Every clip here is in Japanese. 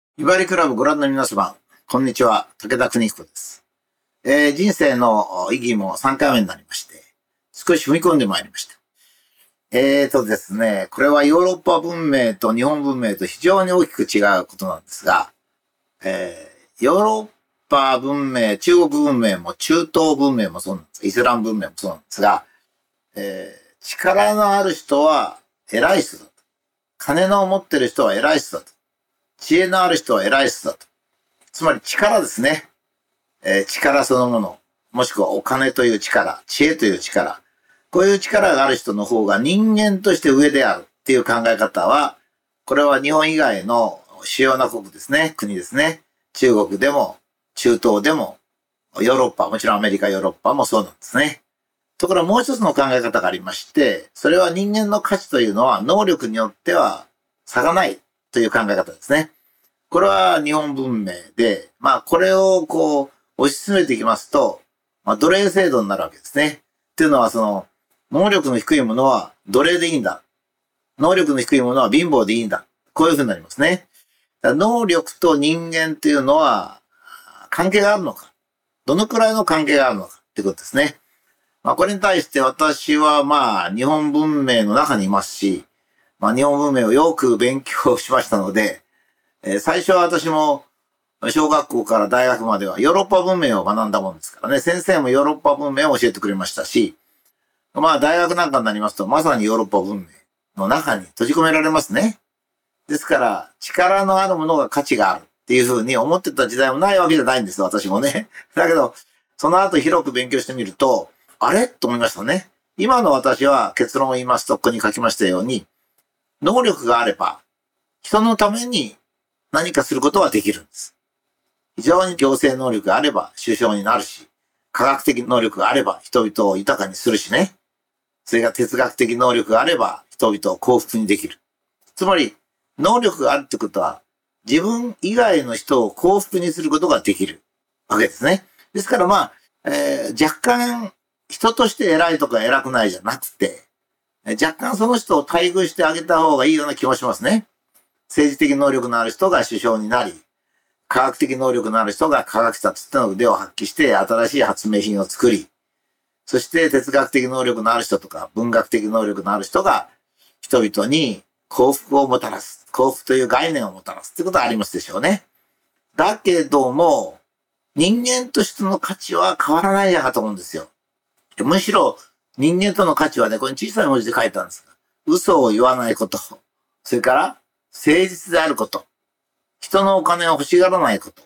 ひばりクラブご覧の皆様、こんにちは、武田邦彦です。人生の意義も3回目になりまして、少し踏み込んでまいりました。ですね、これはヨーロッパ文明と日本文明と非常に大きく違うことなんですが、ヨーロッパ文明、中国文明も中東文明もそうなんです。イスラム文明もそうなんですが、力のある人は偉い人だと。金の持ってる人は偉い人だと。知恵のある人は偉い人だと。つまり力ですね。力そのもの。もしくはお金という力、知恵という力。こういう力がある人の方が人間として上であるっていう考え方は、これは日本以外の主要な国ですね。国ですね。中国でも、中東でも、ヨーロッパ、もちろんアメリカ、ヨーロッパもそうなんですね。ところがもう一つの考え方がありまして、それは人間の価値というのは能力によっては差がないという考え方ですね。これは日本文明で、これを推し進めていきますと、奴隷制度になるわけですね。っていうのは能力の低いものは奴隷でいいんだ。能力の低いものは貧乏でいいんだ。こういうふうになりますね。能力と人間っていうのは関係があるのか。どのくらいの関係があるのかっていうことですね。これに対して私は日本文明の中にいますし、日本文明をよく勉強しましたので、最初は私も小学校から大学まではヨーロッパ文明を学んだもんですからね、先生もヨーロッパ文明を教えてくれましたし、大学なんかになりますとまさにヨーロッパ文明の中に閉じ込められますね。ですから力のあるものが価値があるっていうふうに思ってた時代もないわけじゃないんですよ、私もね。だけど、その後広く勉強してみると、あれと思いましたね。今の私は結論を言いますと、ここに書きましたように、能力があれば、人のために何かすることはできるんです。非常に行政能力があれば首相になるし、科学的能力があれば人々を豊かにするしね。それが哲学的能力があれば人々を幸福にできる。つまり、能力があるってことは、自分以外の人を幸福にすることができるわけですね。ですから若干人として偉いとか偉くないじゃなくて、若干その人を待遇してあげた方がいいような気もしますね。政治的能力のある人が首相になり、科学的能力のある人が科学者としての腕を発揮して新しい発明品を作り、そして哲学的能力のある人とか文学的能力のある人が人々に幸福をもたらす。幸福という概念をもたらすってことはありますでしょうね。だけども、人間としての価値は変わらないやなと思うんですよ。むしろ人間との価値はね、これ小さい文字で書いたんですが、嘘を言わないこと、それから誠実であること、人のお金を欲しがらないこと。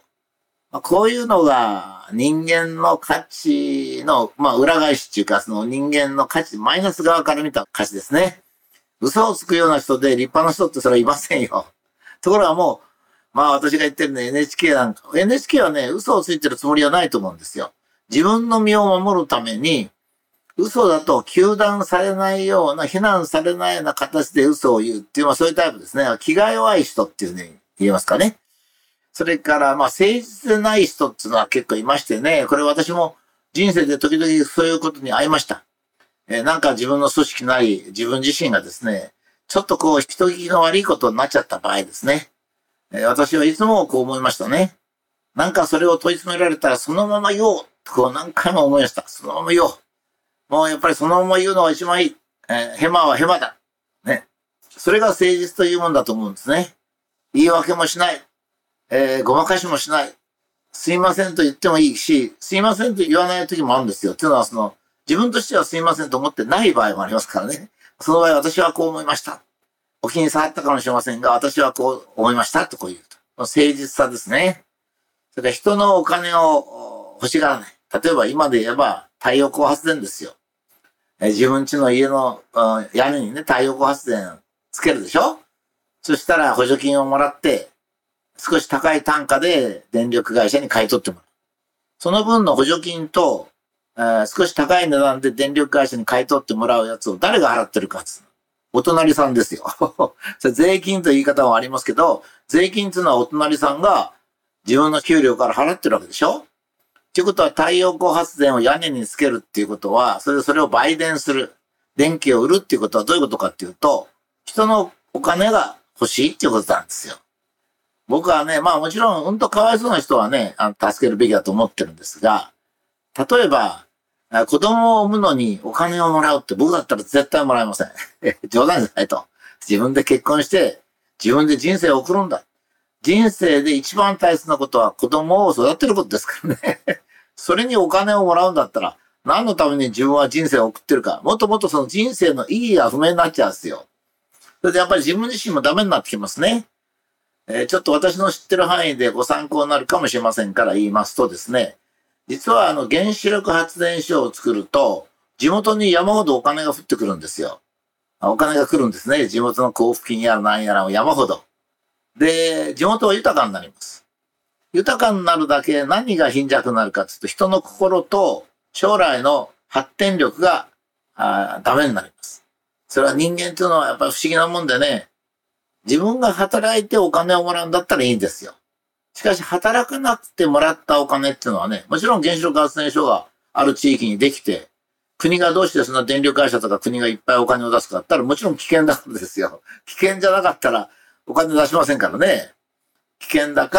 こういうのが人間の価値の、裏返しっていうか、その人間の価値、マイナス側から見た価値ですね。嘘をつくような人で立派な人ってそれはいませんよ。ところがもう、私が言ってるね、NHK なんか、NHK はね、嘘をついてるつもりはないと思うんですよ。自分の身を守るために、嘘だと糾弾されないような、非難されないような形で嘘を言うっていう、そういうタイプですね。気が弱い人っていうね、言えますかね。それから、誠実でない人っていうのは結構いましてね、これ私も人生で時々そういうことに会いました。なんか自分の組織なり、自分自身がですね、ちょっと人聞きの悪いことになっちゃった場合ですね。私はいつもこう思いましたね。なんかそれを問い詰められたらそのまま言おう。何回も思いました。そのまま言おう。もうやっぱりそのまま言うのが一番いい。ヘマはヘマだ。ね。それが誠実というもんだと思うんですね。言い訳もしない。ごまかしもしない。すいませんと言ってもいいし、すいませんと言わない時もあるんですよ。っていうのは自分としてはすいませんと思ってない場合もありますからね。その場合私はこう思いました。お気に障ったかもしれませんが、私はこう思いましたとこう言うと。誠実さですね。それから人のお金を欲しがらない。例えば今で言えば太陽光発電ですよ。自分家の家の屋根にね、太陽光発電つけるでしょ？そしたら補助金をもらって、少し高い単価で電力会社に買い取ってもらう。その分の補助金と、少し高い値段で電力会社に買い取ってもらうやつを誰が払ってるかっつうの。お隣さんですよ。それ税金という言い方もありますけど、税金っていうのはお隣さんが自分の給料から払ってるわけでしょ？ということは太陽光発電を屋根につけるっていうことは、それを売電する。電気を売るっていうことはどういうことかっていうと、人のお金が欲しいっていうことなんですよ。 僕はね、まあもちろん、かわいそうな人はね、助けるべきだと思ってるんですが、例えば、子供を産むのにお金をもらうって僕だったら絶対もらえません。冗談じゃないと。自分で結婚して、自分で人生を送るんだ。人生で一番大切なことは子供を育てることですからね。それにお金をもらうんだったら、何のために自分は人生を送ってるか、もっともっとその人生の意義が不明になっちゃうんですよ。それでやっぱり自分自身もダメになってきますね。ちょっと私の知ってる範囲でご参考になるかもしれませんから言いますとですね、実は原子力発電所を作ると、地元に山ほどお金が降ってくるんですよ。お金が来るんですね。地元の交付金やら何やらを山ほど。で、地元は豊かになります。豊かになるだけ何が貧弱になるかっていうと、人の心と将来の発展力がダメになります。それは人間っていうのはやっぱり不思議なもんでね、自分が働いてお金をもらうんだったらいいんですよ。しかし働かなくてもらったお金っていうのはね、もちろん原子力発電所がある地域にできて、国がどうしてそんな電力会社とか国がいっぱいお金を出すかって言ったらもちろん危険だからですよ。危険じゃなかったらお金出しませんからね。危険だから、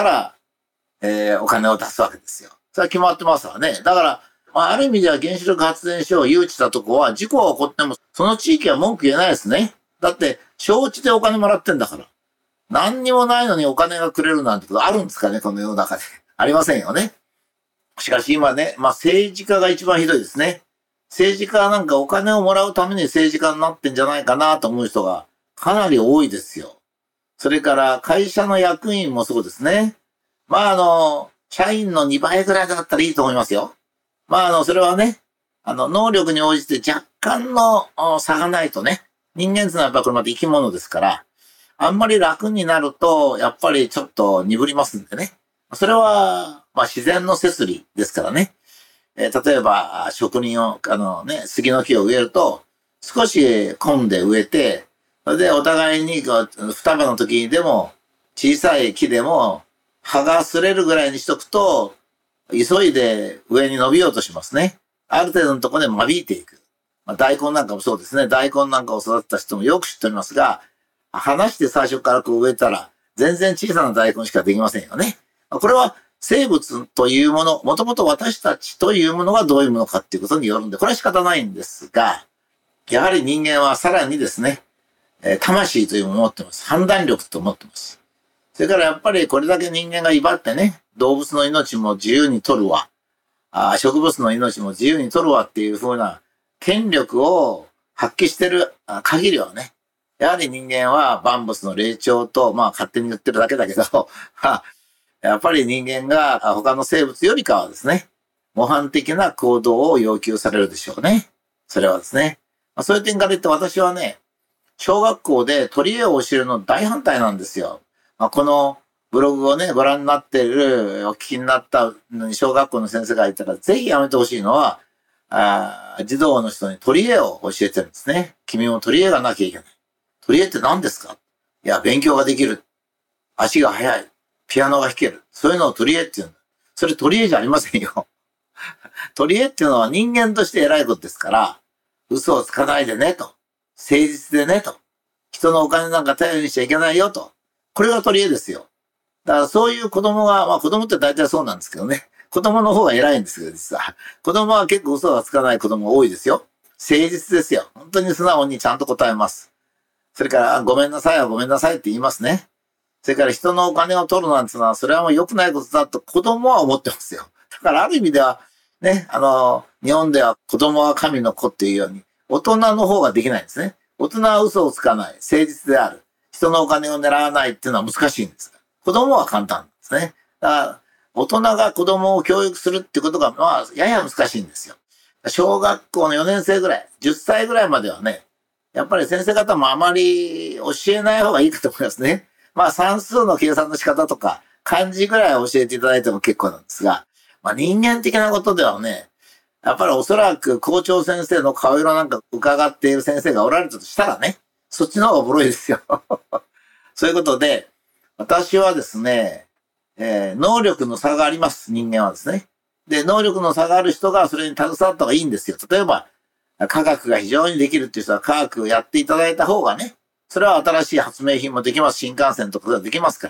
お金を出すわけですよ。それは決まってますわね。だから、ある意味では原子力発電所を誘致したとこは事故が起こってもその地域は文句言えないですね。だって承知でお金もらってんだから。何にもないのにお金がくれるなんてことあるんですかね、この世の中で。ありませんよね。しかし今ね、政治家が一番ひどいですね。政治家はなんかお金をもらうために政治家になってんじゃないかなと思う人がかなり多いですよ。それから会社の役員もそうですね。社員の2倍ぐらいだったらいいと思いますよ。それはね、能力に応じて若干の差がないとね、人間ってのはやっぱこれまた生き物ですから、あんまり楽になると、やっぱりちょっと鈍りますんでね。それは、自然の摂理ですからね。例えば、職人を、杉の木を植えると、少し混んで植えて、それでお互いに双葉の時にでも、小さい木でも、葉が擦れるぐらいにしとくと、急いで上に伸びようとしますね。ある程度のところで間引いていく。大根なんかもそうですね。大根なんかを育てた人もよく知っておりますが、離して最初から植えたら、全然小さな大根しかできませんよね。これは生物というもの、もともと私たちというものがどういうものかっていうことによるんで、これは仕方ないんですが、やはり人間はさらにですね、魂というものを持ってます。判断力と思ってます。それからやっぱりこれだけ人間が威張ってね、動物の命も自由に取るわ、植物の命も自由に取るわっていう風な権力を発揮してる限りはね、やはり人間は万物の霊長と、勝手に言ってるだけだけど、やっぱり人間が他の生物よりかはですね、模範的な行動を要求されるでしょうね。それはですね。そういう点から言って私はね、小学校で取り絵を教えるの大反対なんですよ。このブログをね、ご覧になっている、お聞きになった小学校の先生がいたら、ぜひやめてほしいのは、児童の人に取り絵を教えてるんですね。君も取り絵がなきゃいけない。取り絵って何ですか？いや、勉強ができる。足が速い。ピアノが弾ける。そういうのを取り絵って言うんだ。それ取り絵じゃありませんよ。取り絵っていうのは人間として偉いことですから、嘘をつかないでねと。誠実でねと。人のお金なんか頼りにしちゃいけないよと。これが取り絵ですよ。だからそういう子供が、子供って大体そうなんですけどね。子供の方が偉いんですけど、実は。子供は結構嘘がつかない子供が多いですよ。誠実ですよ。本当に素直にちゃんと答えます。それから、ごめんなさいはごめんなさいって言いますね。それから人のお金を取るなんてのは、それはもう良くないことだと子供は思ってますよ。だからある意味では、ね、日本では子供は神の子っていうように、大人の方ができないんですね。大人は嘘をつかない。誠実である。人のお金を狙わないっていうのは難しいんです。子供は簡単なんですね。だから、大人が子供を教育するってことが、やや難しいんですよ。小学校の4年生ぐらい、10歳ぐらいまではね、やっぱり先生方もあまり教えない方がいいかと思いますね。算数の計算の仕方とか、漢字ぐらい教えていただいても結構なんですが、人間的なことではね、やっぱりおそらく校長先生の顔色なんか伺っている先生がおられたとしたらね、そっちの方がボロいですよ。そういうことで、私はですね、能力の差があります、人間はですね。で、能力の差がある人がそれに携わった方がいいんですよ。例えば、科学が非常にできるっていう人は科学をやっていただいた方がね、それは新しい発明品もできます。新幹線とかができますから。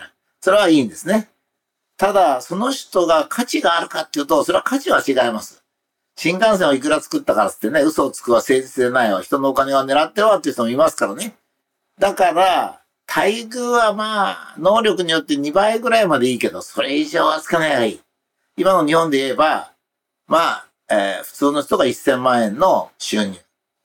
それはいいんですね。ただ、その人が価値があるかっていうと、それは価値は違います。新幹線をいくら作ったからってね、嘘をつくは誠実でないわ、人のお金を狙ってはっていう人もいますからね。だから、待遇はまあ、能力によって2倍ぐらいまでいいけど、それ以上はつかないがいい。今の日本で言えば、まあ、普通の人が1000万円の収入。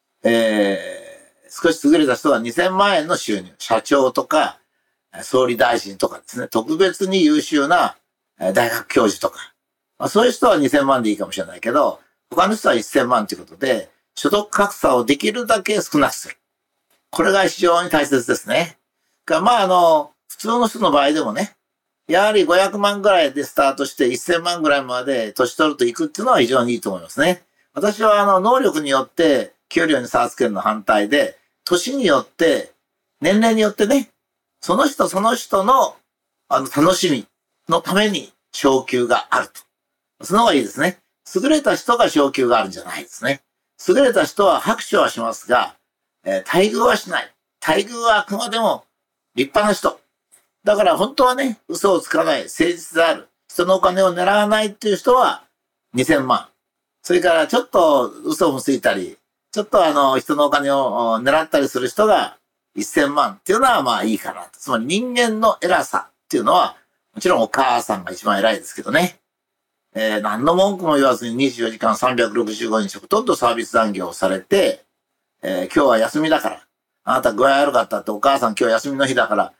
少し優れた人が2000万円の収入。社長とか、総理大臣とかですね、特別に優秀な大学教授とか。まあ、そういう人は2000万でいいかもしれないけど、他の人は1000万ということで、所得格差をできるだけ少なくする。これが非常に大切ですね。まあ、普通の人の場合でもね、やはり500万ぐらいでスタートして1000万ぐらいまで年取るといくっていうのは非常にいいと思いますね。私は能力によって給料に差をつけるの反対で、年によって、年齢によってね、その人その人の楽しみのために昇給があると。その方がいいですね。優れた人が昇給があるんじゃないですね。優れた人は拍手はしますが、待遇はしない。待遇はあくまでも立派な人。だから本当はね、嘘をつかない、誠実である、人のお金を狙わないっていう人は2000万。それからちょっと嘘もついたり、ちょっと人のお金を狙ったりする人が1000万っていうのはまあいいかなと。つまり人間の偉さっていうのは、もちろんお母さんが一番偉いですけどね。何の文句も言わずに24時間365日ほとんどサービス残業をされて、今日は休みだから、あなた具合悪かったってお母さん今日休みの日だから、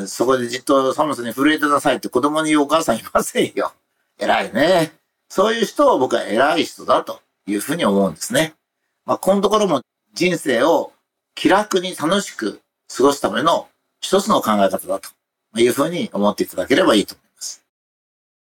そこでじっと寒さに震えてなさいって子供に言うお母さんいませんよ。偉いね。そういう人を僕は偉い人だというふうに思うんですね。まあ、このところも人生を気楽に楽しく過ごすための一つの考え方だというふうに思っていただければいいと思います。